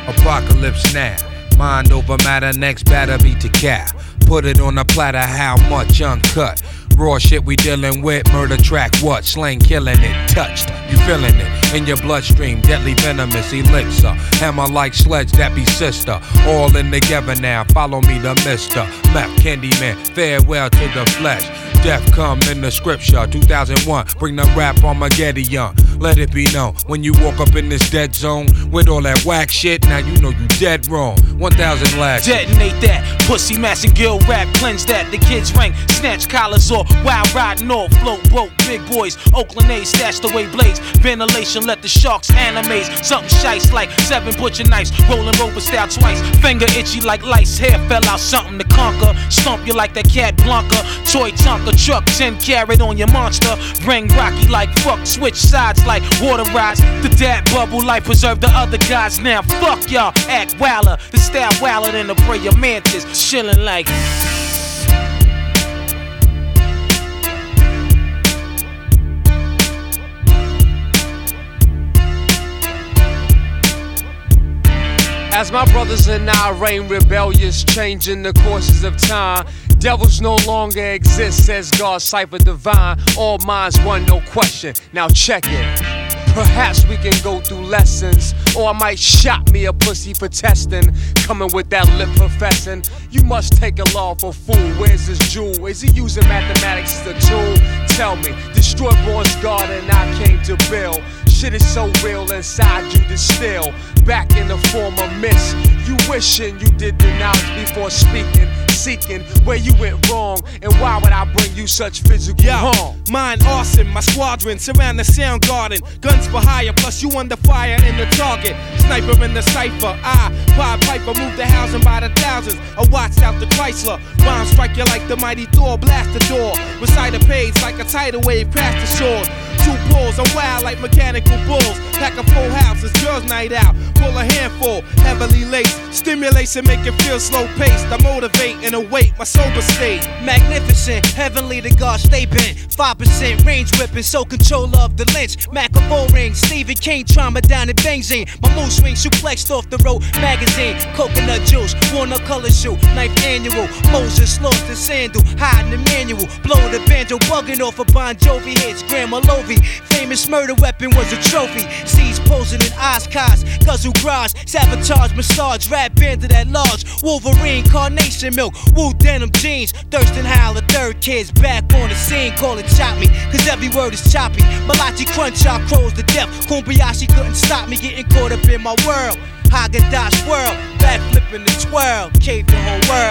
Apocalypse now. Mind over matter, next batter be to cow. Put it on a platter, how much uncut? Raw shit we dealing with, murder track what? Slang killing it, touched, you feeling it in your bloodstream, deadly venomous elixir. Hammer like sledge, that be sister. All in together now, follow me the mister. Map Candyman, farewell to the flesh. Death come in the scripture, 2001, bring the rap Armageddon. Let it be known, when you walk up in this dead zone, with all that whack shit, now you know you dead wrong. 1,000 lash. Detonate that, pussy mass and gill rap, cleanse that. The kids rank, snatch collars off, wild riding off, float broke, big boys, Oakland A's, stashed away blades, ventilation, let the sharks animate. Something shice like 7 butcher knives, rolling rover style twice, finger itchy like lice, hair fell out, something to conquer, stomp you like that cat Blanca, toy Tonka, truck 10 carat on your monster, bring rocky like fuck, switch sides like water rides, the dad bubble life preserve the other guys, now fuck y'all, act wilder, the style wilder than the prayer mantis, chillin' like as my brothers and I reign rebellious, changing the courses of time. Devils no longer exist, says God, cipher divine. All minds one, no question. Now check it. Perhaps we can go through lessons, or I might shot me a pussy for testing. Coming with that lip professing. You must take a law for fool. Where's his jewel? Is he using mathematics as a tool? Tell me, destroy Born's God and I came to build. Shit is so real inside you distill. Back in the form of mist. You wishing you did the knowledge before speaking. Seeking where you went wrong, and why would I bring you such physical harm? Mine arson, my squadron surround the sound garden. Guns for hire, plus you under fire in the target. Sniper in the cipher, Pied Piper move the housing by the thousands. I watched out the Chrysler, bomb strike you like the mighty Thor, blast the door. Recite a page like a tidal wave past the shore. 2 pulls, I'm wild like mechanical bulls. Pack a full house, it's girls' night out. Pull a handful, heavily laced. Stimulation make it feel slow paced. I motivate and await my sober state. Magnificent, heavenly the God stay bent. 5% range whipping, so control of the lynch. Macabre ring, Stephen King trauma down in Benzine. My mood swing suplexed off the road magazine. Coconut juice, walnut color shoe, knife annual. Moses lost the sandal, hiding the manual. Blow the banjo, bugging off a Bon Jovi hits. Grandma Lovey, famous murder weapon was a trophy. Seeds posing in Oshkosh, guzzle garage, sabotage, massage, rap bandit at large. Wolverine, carnation milk, woo denim jeans. Thurston Howell, the third kid's back on the scene. Call it chop me, cause every word is choppy. Malachi crunch out crows to death. Kumbayashi couldn't stop me getting caught up in my world. Haagen-Dazs swirl, backflipping the twirl, cave the whole world.